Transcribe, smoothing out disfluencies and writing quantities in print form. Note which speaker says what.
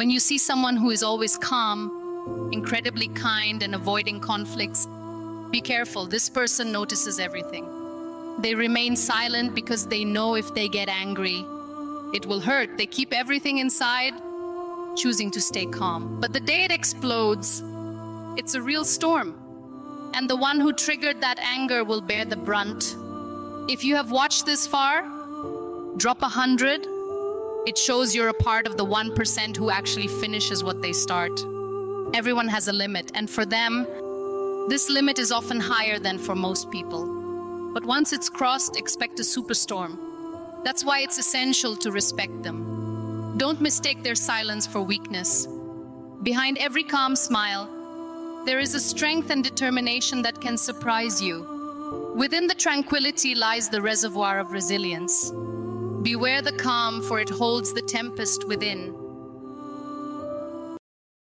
Speaker 1: When you see someone who is always calm, incredibly kind, and avoiding conflicts, be careful. This person notices everything. They remain silent because they know if they get angry, it will hurt. They keep everything inside, choosing to stay calm. But the day it explodes, it's a real storm. And the one who triggered that anger will bear the brunt. If you have watched this far, drop 100. It shows you're a part of the 1% who actually finishes what they start. Everyone has a limit, and for them, this limit is often higher than for most people. But once it's crossed, expect a superstorm. That's why it's essential to respect them. Don't mistake their silence for weakness. Behind every calm smile, there is a strength and determination that can surprise you. Within the tranquility lies the reservoir of resilience. Beware the calm, for it holds the tempest within.